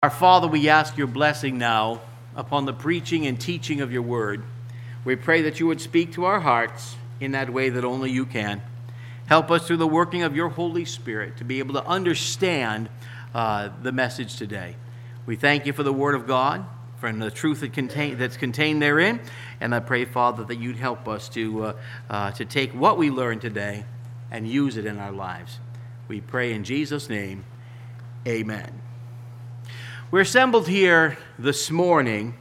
Our Father, we ask your blessing now upon the preaching and teaching of your word. We pray that you would speak to our hearts in that way that only you can. Help us through the working of your Holy Spirit to be able to understand the message today. We thank you for the word of God, for the truth that's contained therein, and I pray, Father, that you'd help us to take what we learned today and use it in our lives. We pray in Jesus' name, amen. We're assembled here this morning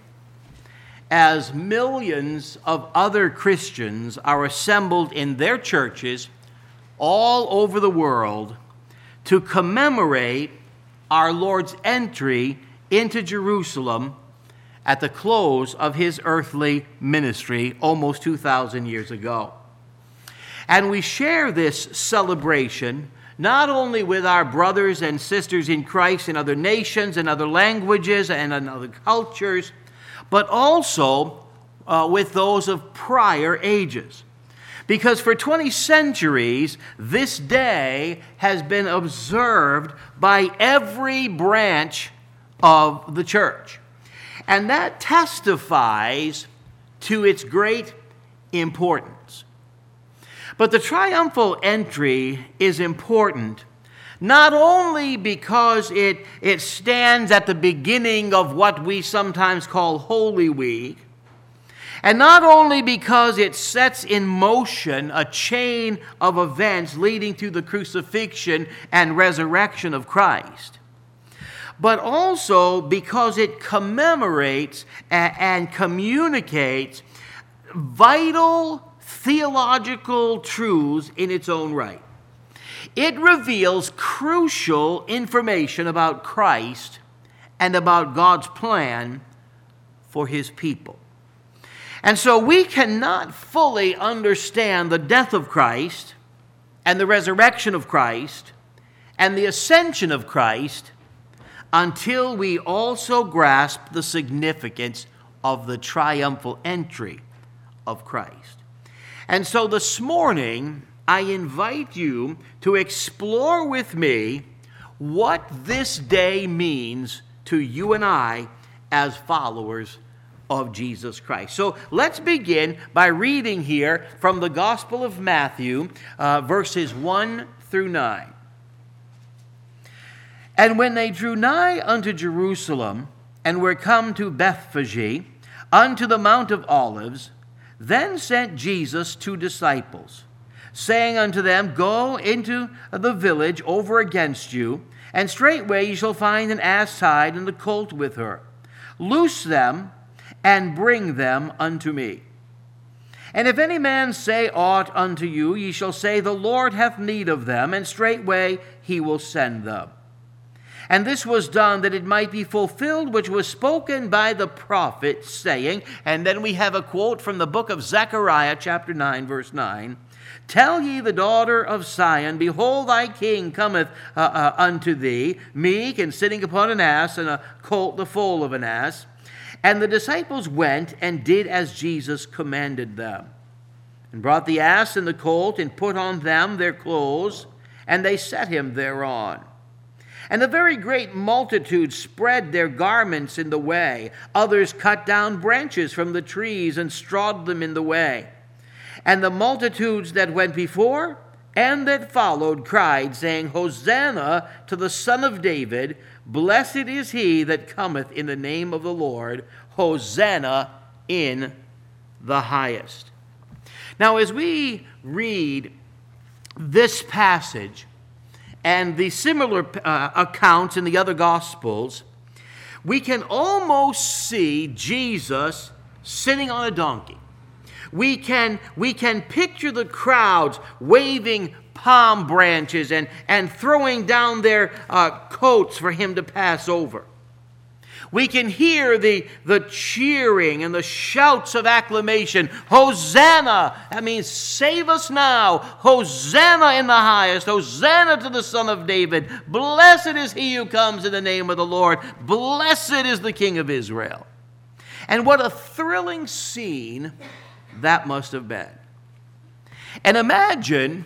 as millions of other Christians are assembled in their churches all over the world to commemorate our Lord's entry into Jerusalem at the close of his earthly ministry almost 2,000 years ago. And we share this celebration not only with our brothers and sisters in Christ in other nations and other languages and in other cultures, but also with those of prior ages. Because for 20 centuries, this day has been observed by every branch of the church. And that testifies to its great importance. But the triumphal entry is important not only because it stands at the beginning of what we sometimes call Holy Week, and not only because it sets in motion a chain of events leading to the crucifixion and resurrection of Christ, but also because it commemorates and communicates vital theological truths in its own right. It reveals crucial information about Christ and about God's plan for his people. And so we cannot fully understand the death of Christ and the resurrection of Christ and the ascension of Christ until we also grasp the significance of the triumphal entry of Christ. And so this morning, I invite you to explore with me what this day means to you and I as followers of Jesus Christ. So let's begin by reading here from the Gospel of Matthew, verses 1 through 9. And when they drew nigh unto Jerusalem, and were come to Bethphage, unto the Mount of Olives, then sent Jesus 2 disciples, saying unto them, Go into the village over against you, and straightway ye shall find an ass tied, and the colt with her. Loose them, and bring them unto me. And if any man say aught unto you, ye shall say, The Lord hath need of them, and straightway he will send them. And this was done that it might be fulfilled which was spoken by the prophet, saying, and then we have a quote from the book of Zechariah, chapter 9, verse 9, Tell ye the daughter of Sion, Behold, thy king cometh unto thee, meek and sitting upon an ass, and a colt the foal of an ass. And the disciples went and did as Jesus commanded them, and brought the ass and the colt, and put on them their clothes, and they set him thereon. And a very great multitude spread their garments in the way. Others cut down branches from the trees and strawed them in the way. And the multitudes that went before and that followed cried, saying, Hosanna to the Son of David. Blessed is he that cometh in the name of the Lord. Hosanna in the highest. Now, as we read this passage, and the similar accounts in the other Gospels, we can almost see Jesus sitting on a donkey. We can picture the crowds waving palm branches and throwing down their coats for him to pass over. We can hear the cheering and the shouts of acclamation. Hosanna! That means save us now. Hosanna in the highest. Hosanna to the Son of David. Blessed is he who comes in the name of the Lord. Blessed is the King of Israel. And what a thrilling scene that must have been. And imagine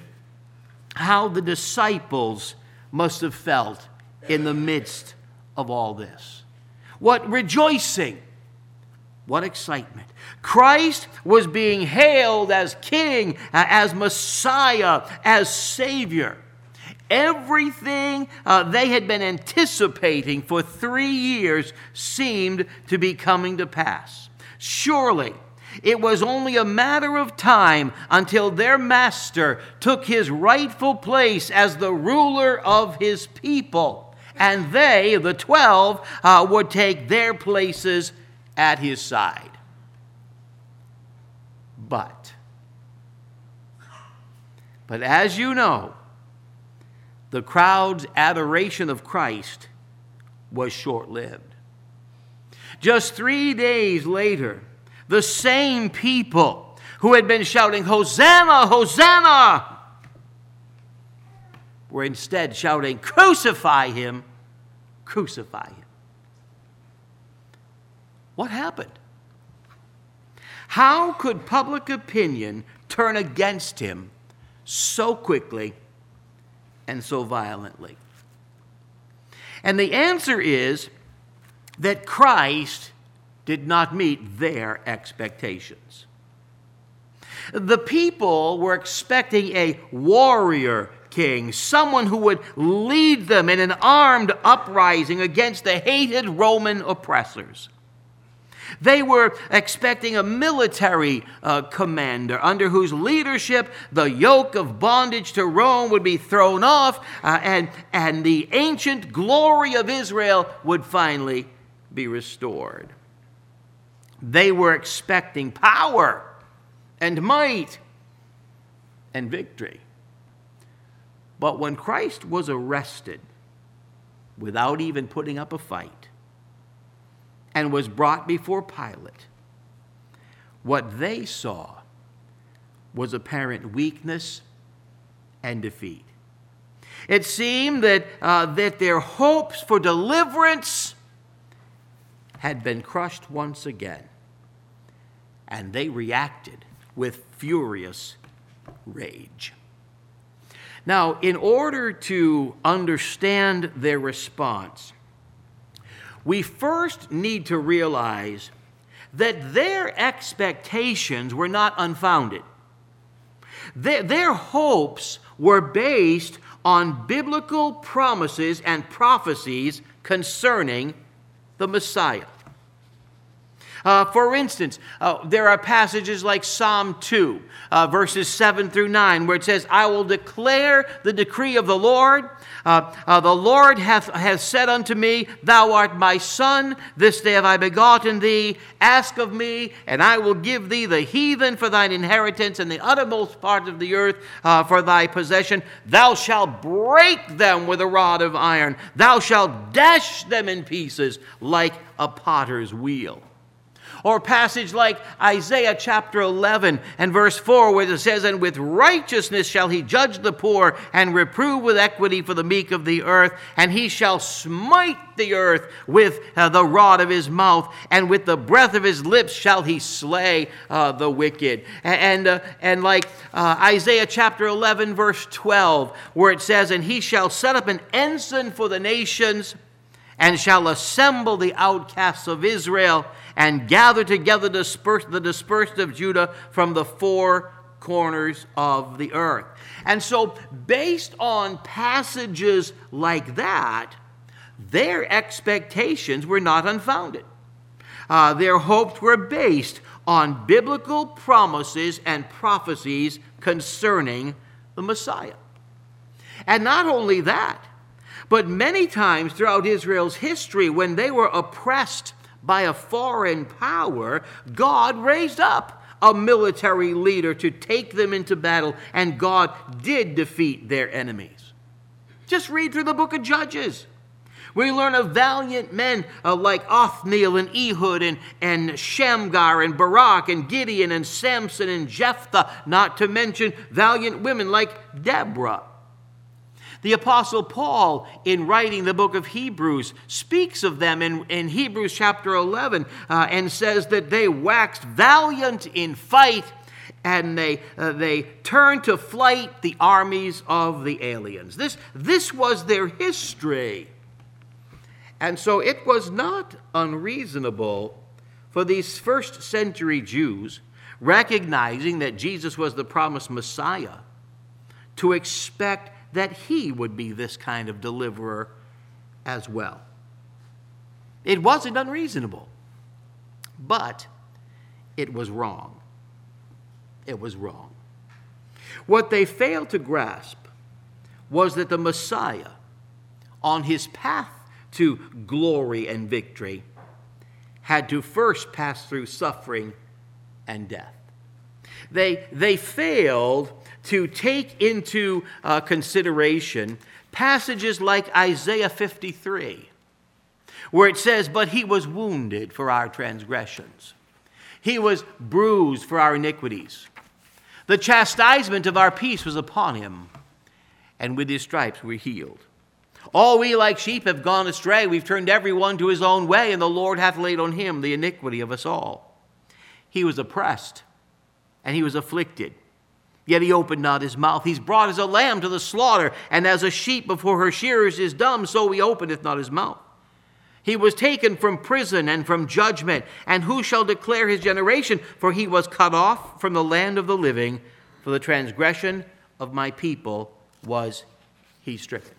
how the disciples must have felt in the midst of all this. What rejoicing! What excitement. Christ was being hailed as King, as Messiah, as Savior. Everything they had been anticipating for 3 years seemed to be coming to pass. Surely, it was only a matter of time until their master took his rightful place as the ruler of his people, and they, the 12, would take their places at his side. But as you know, the crowd's adoration of Christ was short-lived. Just 3 days later, the same people who had been shouting, "Hosanna, Hosanna," were instead shouting, "Crucify him, crucify him." What happened? How could public opinion turn against him so quickly and so violently? And the answer is that Christ did not meet their expectations. The people were expecting a warrior king, someone who would lead them in an armed uprising against the hated Roman oppressors. They were expecting a military commander under whose leadership the yoke of bondage to Rome would be thrown off and the ancient glory of Israel would finally be restored. They were expecting power and might and victory. But when Christ was arrested without even putting up a fight, and was brought before Pilate, what they saw was apparent weakness and defeat. It seemed that their hopes for deliverance had been crushed once again, and they reacted with furious rage. Now, in order to understand their response, we first need to realize that their expectations were not unfounded. Their hopes were based on biblical promises and prophecies concerning the Messiah. For instance, there are passages like Psalm 2, verses 7 through 9, where it says, "I will declare the decree of the Lord. The Lord hath said unto me, Thou art my son, this day have I begotten thee. Ask of me, and I will give thee the heathen for thine inheritance, and the uttermost part of the earth for thy possession. Thou shalt break them with a rod of iron. Thou shalt dash them in pieces like a potter's wheel." Or a passage like Isaiah chapter 11 and verse 4, where it says, "And with righteousness shall he judge the poor, and reprove with equity for the meek of the earth. And he shall smite the earth with the rod of his mouth, and with the breath of his lips shall he slay the wicked." And like Isaiah chapter 11 verse 12, where it says, "And he shall set up an ensign for the nations, and shall assemble the outcasts of Israel, and gather together the dispersed of Judah from the four corners of the earth." And so, based on passages like that, their expectations were not unfounded. Their hopes were based on biblical promises and prophecies concerning the Messiah. And not only that, but many times throughout Israel's history, when they were oppressed by a foreign power, God raised up a military leader to take them into battle, and God did defeat their enemies. Just read through the book of Judges. We learn of valiant men like Othniel and Ehud and Shamgar and Barak and Gideon and Samson and Jephthah, not to mention valiant women like Deborah. The Apostle Paul, in writing the book of Hebrews, speaks of them in Hebrews chapter 11 and says that they waxed valiant in fight, and they turned to flight the armies of the aliens. This was their history. And so it was not unreasonable for these first century Jews, recognizing that Jesus was the promised Messiah, to expect that he would be this kind of deliverer as well. It wasn't unreasonable, but it was wrong. It was wrong. What they failed to grasp was that the Messiah, on his path to glory and victory, had to first pass through suffering and death. They failed to take into consideration passages like Isaiah 53, where it says, "But he was wounded for our transgressions. He was bruised for our iniquities. The chastisement of our peace was upon him, and with his stripes we're healed. All we like sheep have gone astray. We've turned every one to his own way, and the Lord hath laid on him the iniquity of us all. He was oppressed, and he was afflicted, yet he opened not his mouth. He's brought as a lamb to the slaughter, and as a sheep before her shearers is dumb, so he openeth not his mouth. He was taken from prison and from judgment, and who shall declare his generation? For he was cut off from the land of the living. For the transgression of my people was he stricken."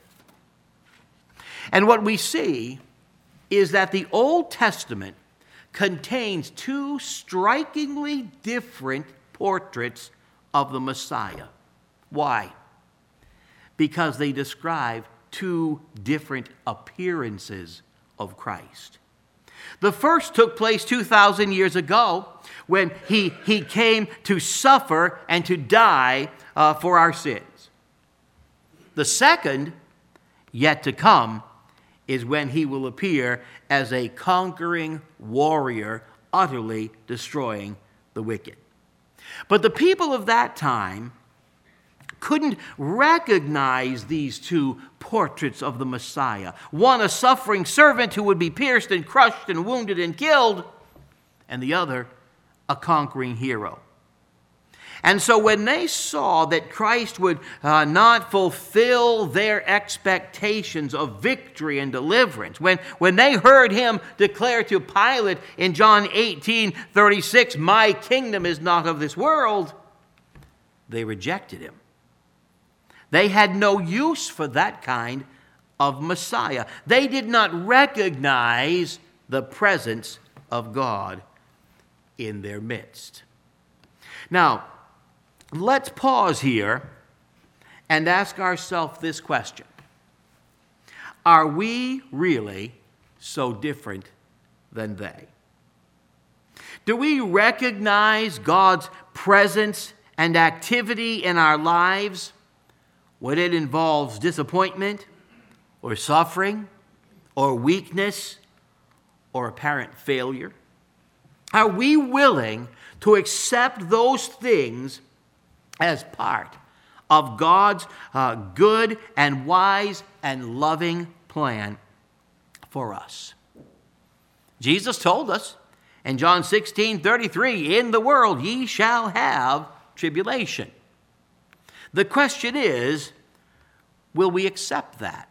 And what we see is that the Old Testament contains two strikingly different portraits of the Messiah. Why? Because they describe two different appearances of Christ. The first took place 2,000 years ago when he came to suffer and to die for our sins. The second, yet to come, is when he will appear as a conquering warrior, utterly destroying the wicked. But the people of that time couldn't recognize these two portraits of the Messiah. One, a suffering servant who would be pierced and crushed and wounded and killed, and the other, a conquering hero. And so when they saw that Christ would not fulfill their expectations of victory and deliverance, when they heard him declare to Pilate in John 18:36, "My kingdom is not of this world," they rejected him. They had no use for that kind of Messiah. They did not recognize the presence of God in their midst. Now, let's pause here and ask ourselves this question. Are we really so different than they? Do we recognize God's presence and activity in our lives when it involves disappointment or suffering or weakness or apparent failure? Are we willing to accept those things as part of God's good and wise and loving plan for us? Jesus told us in John 16:33, "In the world ye shall have tribulation." The question is, will we accept that?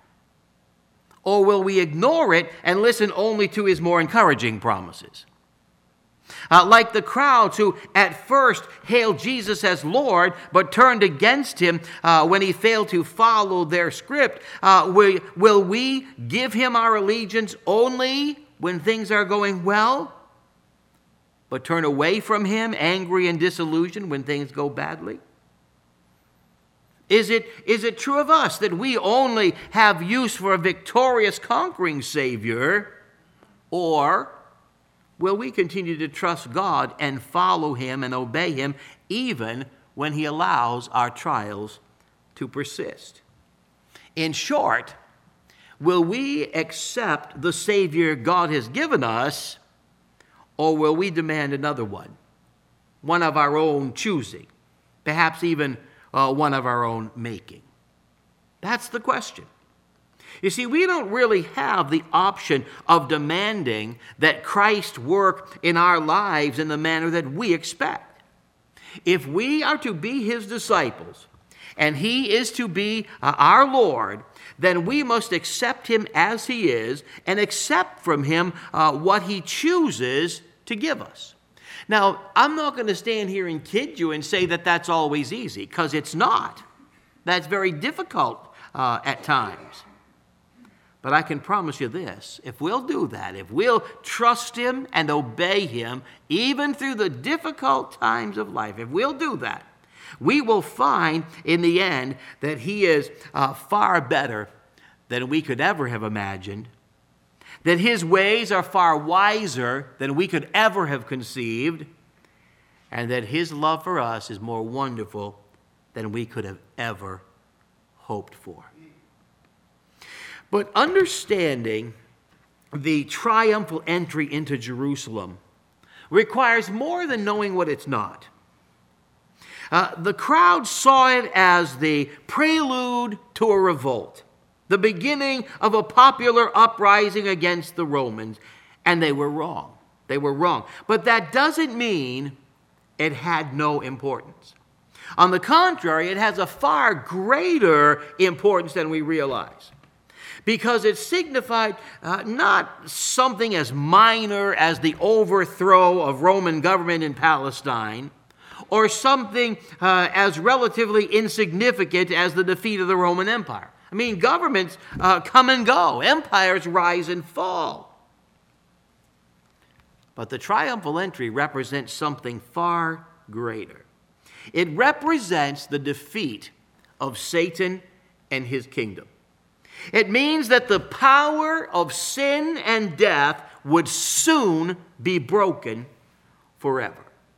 Or will we ignore it and listen only to his more encouraging promises? Like the crowds who at first hailed Jesus as Lord, but turned against him when he failed to follow their script, will we give him our allegiance only when things are going well, but turn away from him, angry and disillusioned when things go badly? Is it true of us that we only have use for a victorious, conquering Savior, or will we continue to trust God and follow him and obey him even when he allows our trials to persist? In short, will we accept the Savior God has given us, or will we demand another one of our own choosing, perhaps even one of our own making? That's the question. You see, we don't really have the option of demanding that Christ work in our lives in the manner that we expect. If we are to be his disciples, and he is to be our Lord, then we must accept him as he is and accept from him what he chooses to give us. Now, I'm not going to stand here and kid you and say that that's always easy, because it's not. That's very difficult at times. But I can promise you this: if we'll do that, if we'll trust him and obey him, even through the difficult times of life, if we'll do that, we will find in the end that he is far better than we could ever have imagined, that his ways are far wiser than we could ever have conceived, and that his love for us is more wonderful than we could have ever hoped for. But understanding the triumphal entry into Jerusalem requires more than knowing what it's not. The crowd saw it as the prelude to a revolt, the beginning of a popular uprising against the Romans, and they were wrong. They were wrong. But that doesn't mean it had no importance. On the contrary, it has a far greater importance than we realize, because it signified not something as minor as the overthrow of Roman government in Palestine, or something as relatively insignificant as the defeat of the Roman Empire. I mean, governments come and go. Empires rise and fall. But the triumphal entry represents something far greater. It represents the defeat of Satan and his kingdom. It means that the power of sin and death would soon be broken forever.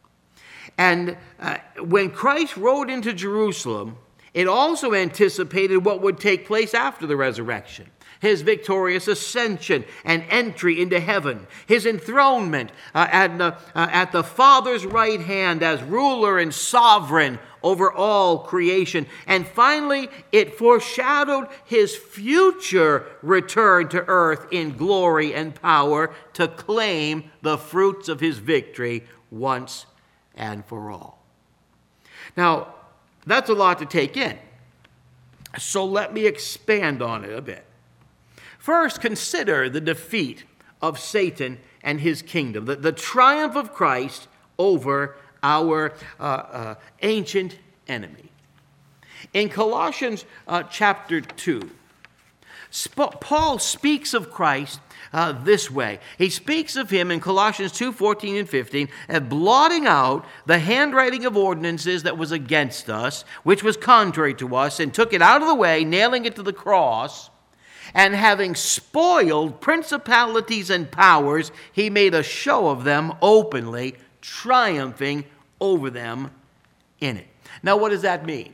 And when Christ rode into Jerusalem, it also anticipated what would take place after the resurrection: his victorious ascension and entry into heaven, his enthronement at the Father's right hand as ruler and sovereign over all creation. And finally, it foreshadowed his future return to earth in glory and power to claim the fruits of his victory once and for all. Now, that's a lot to take in. So let me expand on it a bit. First, consider the defeat of Satan and his kingdom, the triumph of Christ over our ancient enemy. In Colossians chapter 2, Paul speaks of Christ this way. He speaks of him in Colossians 2:14 and 15 as blotting out the handwriting of ordinances that was against us, which was contrary to us, and took it out of the way, nailing it to the cross. And having spoiled principalities and powers, he made a show of them openly, triumphing over them in it. Now, what does that mean?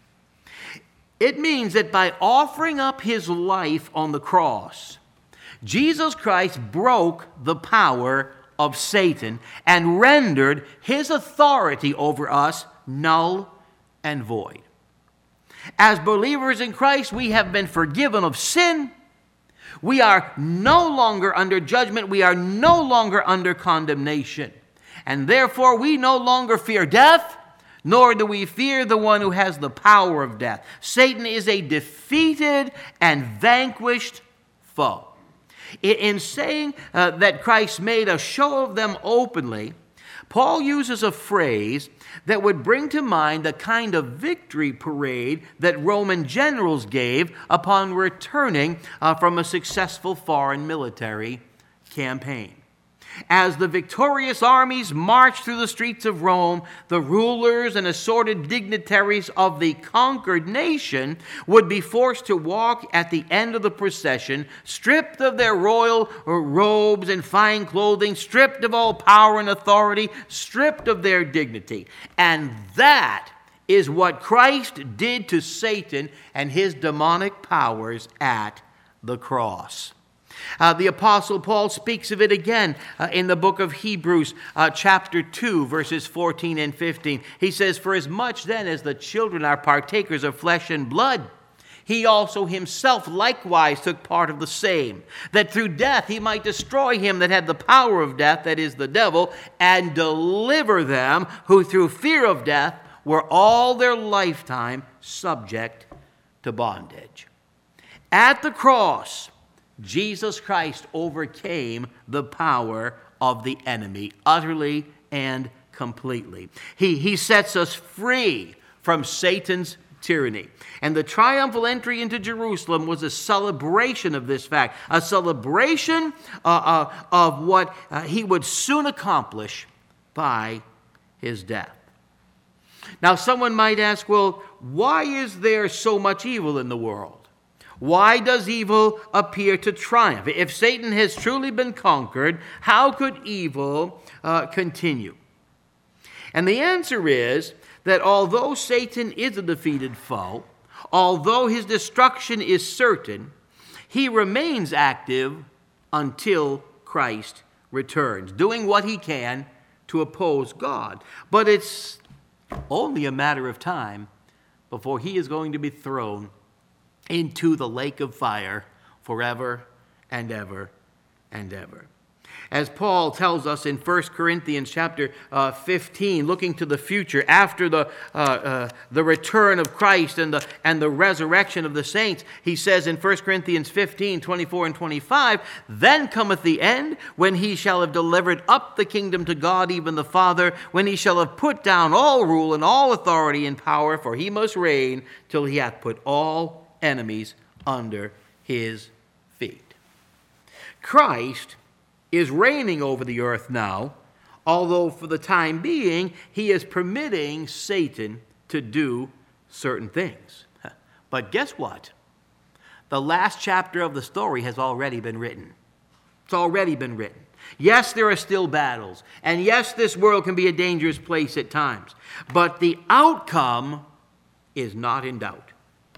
It means that by offering up his life on the cross, Jesus Christ broke the power of Satan and rendered his authority over us null and void. As believers in Christ, we have been forgiven of sin. We are no longer under judgment. We are no longer under condemnation. And therefore, we no longer fear death, nor do we fear the one who has the power of death. Satan is a defeated and vanquished foe. In saying that Christ made a show of them openly, Paul uses a phrase that would bring to mind the kind of victory parade that Roman generals gave upon returning from a successful foreign military campaign. As the victorious armies marched through the streets of Rome, the rulers and assorted dignitaries of the conquered nation would be forced to walk at the end of the procession, stripped of their royal robes and fine clothing, stripped of all power and authority, stripped of their dignity. And that is what Christ did to Satan and his demonic powers at the cross. The Apostle Paul speaks of it again in the book of Hebrews, chapter 2, verses 14 and 15. He says, "For as much then as the children are partakers of flesh and blood, he also himself likewise took part of the same, that through death he might destroy him that had the power of death, that is, the devil, and deliver them who through fear of death were all their lifetime subject to bondage." At the cross, Jesus Christ overcame the power of the enemy utterly and completely. He sets us free from Satan's tyranny. And the triumphal entry into Jerusalem was a celebration of this fact, a celebration of what he would soon accomplish by his death. Now, someone might ask, well, why is there so much evil in the world? Why does evil appear to triumph? If Satan has truly been conquered, how could evil continue? And the answer is that although Satan is a defeated foe, although his destruction is certain, he remains active until Christ returns, doing what he can to oppose God. But it's only a matter of time before he is going to be thrown into the lake of fire forever and ever and ever. As Paul tells us in 1 Corinthians chapter 15, looking to the future, after the return of Christ and the resurrection of the saints, he says in 1 Corinthians 15, 24 and 25, "Then cometh the end, when he shall have delivered up the kingdom to God, even the Father, when he shall have put down all rule and all authority and power, for he must reign till he hath put all enemies under his feet." Christ is reigning over the earth now, although for the time being, he is permitting Satan to do certain things. But guess what? The last chapter of the story has already been written. It's already been written. Yes, there are still battles, and yes, this world can be a dangerous place at times, but the outcome is not in doubt.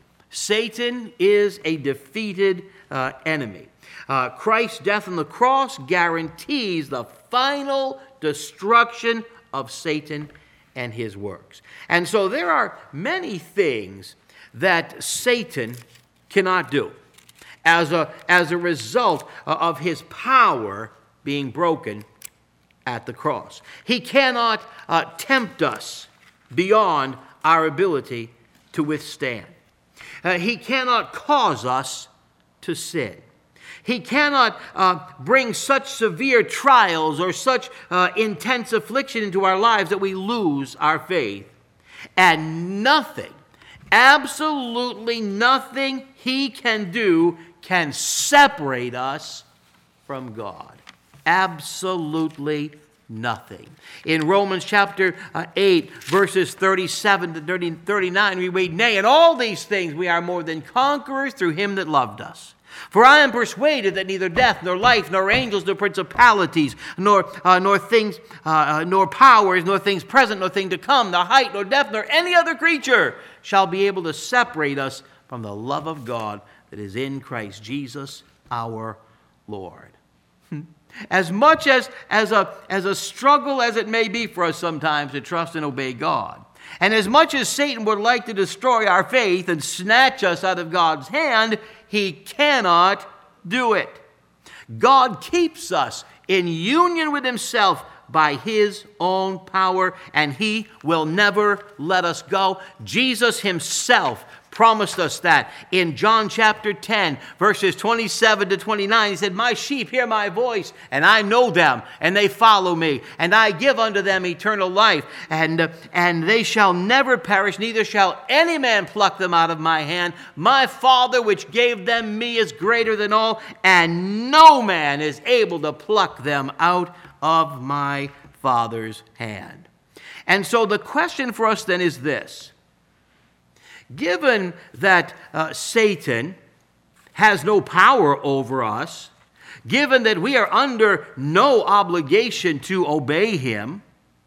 Satan is a defeated enemy. Christ's death on the cross guarantees the final destruction of Satan and his works. And so there are many things that Satan cannot do as a result of his power being broken at the cross. He cannot tempt us beyond our ability to withstand. He cannot cause us to sin. He cannot bring such severe trials or such intense affliction into our lives that we lose our faith. And nothing, absolutely nothing he can do can separate us from God. Absolutely nothing. In Romans chapter 8, verses 37 to 39, we read, "Nay, in all these things we are more than conquerors through him that loved us. For I am persuaded that neither death, nor life, nor angels, nor principalities, nor things, nor powers, nor things present, nor things to come, nor height, nor depth, nor any other creature shall be able to separate us from the love of God that is in Christ Jesus our Lord." As much as a struggle as it may be for us sometimes to trust and obey God, and as much as Satan would like to destroy our faith and snatch us out of God's hand, he cannot do it. God keeps us in union with himself by his own power, and he will never let us go. Jesus himself promised us that in John chapter 10, verses 27 to 29. He said, "My sheep hear my voice, and I know them, and they follow me, and I give unto them eternal life, and they shall never perish, neither shall any man pluck them out of my hand. My Father which gave them me is greater than all, and no man is able to pluck them out of my Father's hand." And so the question for us then is this: given that Satan has no power over us, given that we are under no obligation to obey him,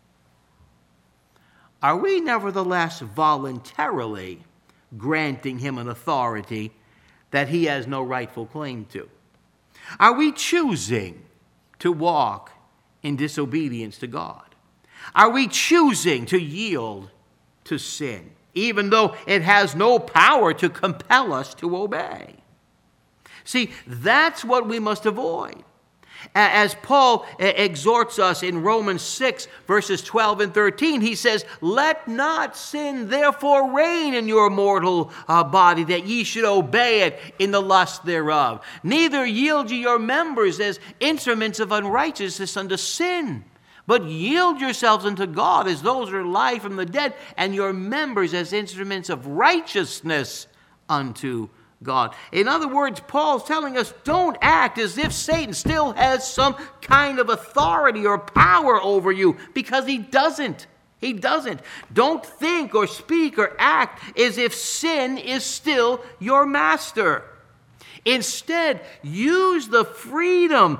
are we nevertheless voluntarily granting him an authority that he has no rightful claim to? Are we choosing to walk in disobedience to God? Are we choosing to yield to sin, even though it has no power to compel us to obey? See, that's what we must avoid. As Paul exhorts us in Romans 6, verses 12 and 13, he says, "Let not sin therefore reign in your mortal body, that ye should obey it in the lust thereof. Neither yield ye your members as instruments of unrighteousness unto sin, but yield yourselves unto God as those who are alive from the dead, and your members as instruments of righteousness unto God." In other words, Paul's telling us, don't act as if Satan still has some kind of authority or power over you, because he doesn't. He doesn't. Don't think or speak or act as if sin is still your master. Instead, use your freedom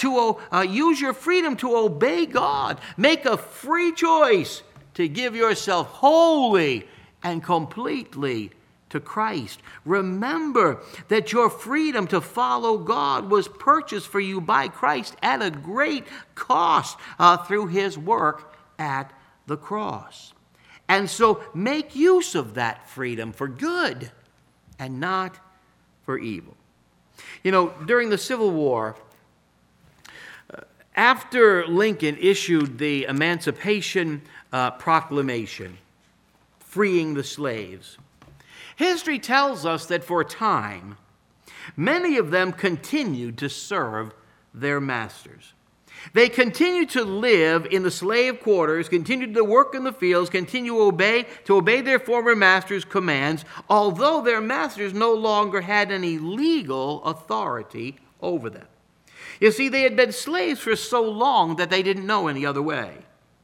to obey God. Make a free choice to give yourself wholly and completely to Christ. Remember that your freedom to follow God was purchased for you by Christ at a great cost through his work at the cross. And so make use of that freedom for good and not for evil. You know, during the Civil War, after Lincoln issued the Emancipation Proclamation, freeing the slaves, history tells us that for a time, many of them continued to serve their masters. They continued to live in the slave quarters, continued to work in the fields, continued to obey their former masters' commands, although their masters no longer had any legal authority over them. You see, they had been slaves for so long that they didn't know any other way.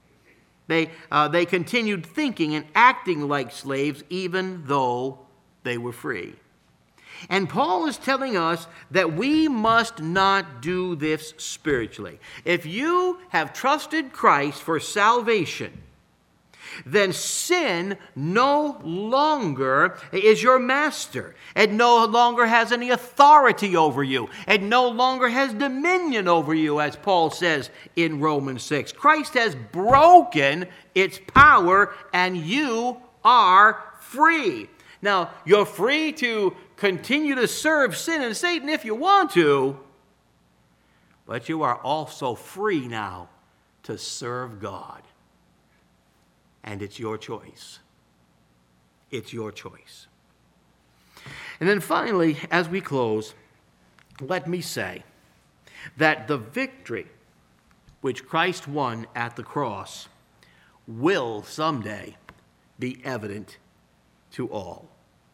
They continued thinking and acting like slaves even though they were free. And Paul is telling us that we must not do this spiritually. If you have trusted Christ for salvation, then sin no longer is your master. It no longer has any authority over you. It no longer has dominion over you, as Paul says in Romans 6. Christ has broken its power, and you are free. Now, you're free to continue to serve sin and Satan if you want to, but you are also free now to serve God. And it's your choice. It's your choice. And then finally, as we close, let me say that the victory which Christ won at the cross will someday be evident to all.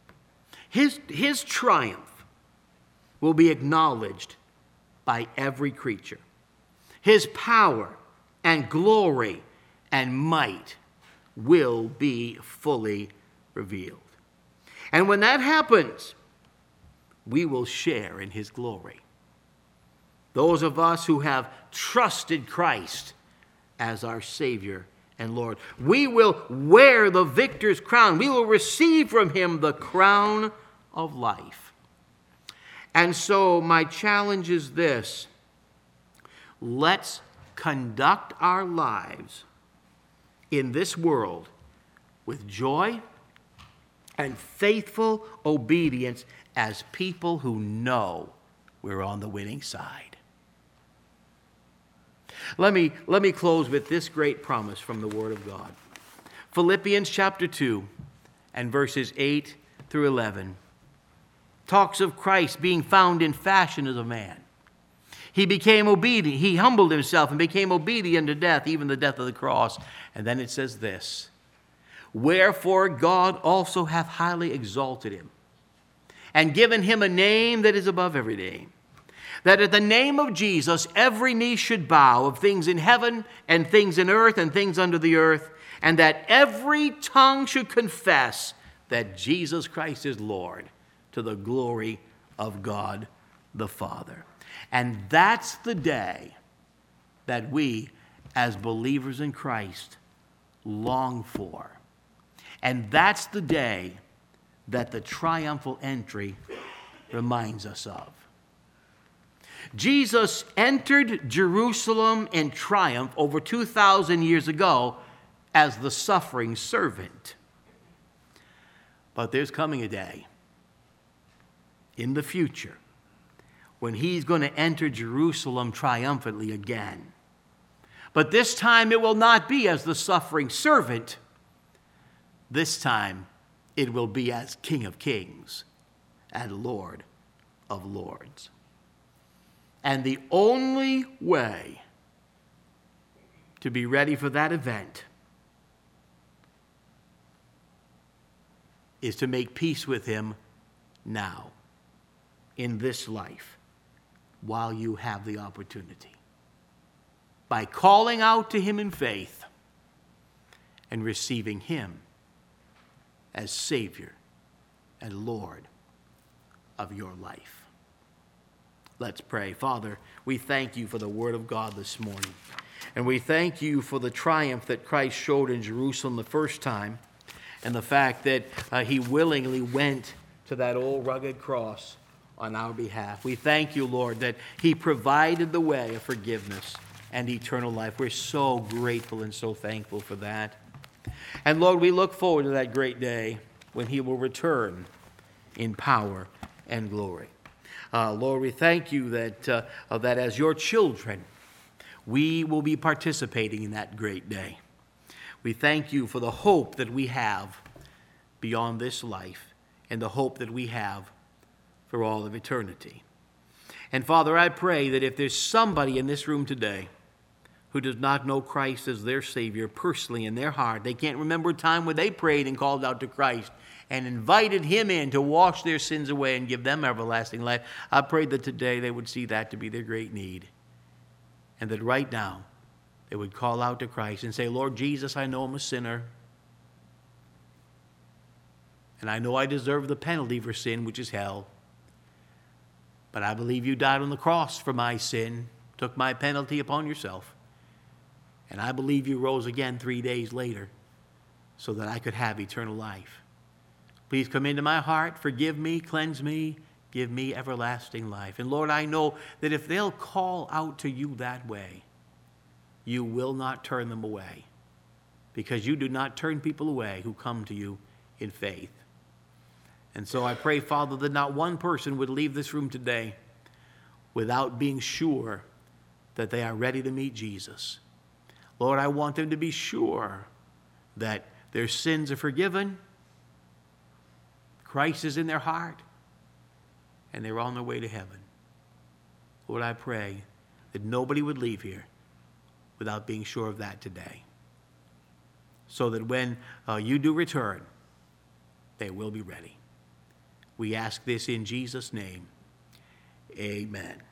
His triumph will be acknowledged by every creature. His power and glory and might will be fully revealed. And when that happens, we will share in his glory. Those of us who have trusted Christ as our Savior and Lord, we will wear the victor's crown. We will receive from him the crown of life. And so my challenge is this: let's conduct our lives in this world with joy and faithful obedience as people who know we're on the winning side. Let me close with this great promise from the Word of God. Philippians chapter 2 and verses 8 through 11 talks of Christ being found in fashion as a man. He became obedient. He humbled himself and became obedient to death, even the death of the cross. And then it says this: "Wherefore God also hath highly exalted him, and given him a name that is above every name, that at the name of Jesus every knee should bow, of things in heaven and things in earth and things under the earth, and that every tongue should confess that Jesus Christ is Lord, to the glory of God the Father." And that's the day that we, as believers in Christ, long for. And that's the day that the triumphal entry reminds us of. Jesus entered Jerusalem in triumph over 2,000 years ago as the suffering servant. But there's coming a day in the future when he's going to enter Jerusalem triumphantly again. But this time it will not be as the suffering servant. This time it will be as King of Kings and Lord of Lords. And the only way to be ready for that event is to make peace with him now, in this life, while you have the opportunity, by calling out to him in faith and receiving him as Savior and Lord of your life. Let's pray. Father, we thank you for the word of God this morning. And we thank you for the triumph that Christ showed in Jerusalem the first time, and the fact that he willingly went to that old rugged cross on our behalf. We thank you, Lord, that he provided the way of forgiveness and eternal life. We're so grateful and so thankful for that. And Lord, we look forward to that great day when he will return in power and glory. Lord, we thank you that as your children, we will be participating in that great day. We thank you for the hope that we have beyond this life and the hope that we have for all of eternity. And Father, I pray that if there's somebody in this room today who does not know Christ as their Savior personally in their heart, they can't remember a time when they prayed and called out to Christ and invited him in to wash their sins away and give them everlasting life, I pray that today they would see that to be their great need. And that right now they would call out to Christ and say, Lord Jesus, I know I'm a sinner. And I know I deserve the penalty for sin, which is hell. But I believe you died on the cross for my sin, took my penalty upon yourself. And I believe you rose again 3 days later so that I could have eternal life. Please come into my heart, forgive me, cleanse me, give me everlasting life. And Lord, I know that if they'll call out to you that way, you will not turn them away, because you do not turn people away who come to you in faith. And so I pray, Father, that not one person would leave this room today without being sure that they are ready to meet Jesus. Lord, I want them to be sure that their sins are forgiven, Christ is in their heart, and they're on their way to heaven. Lord, I pray that nobody would leave here without being sure of that today, so that when you do return, they will be ready. We ask this in Jesus' name. Amen.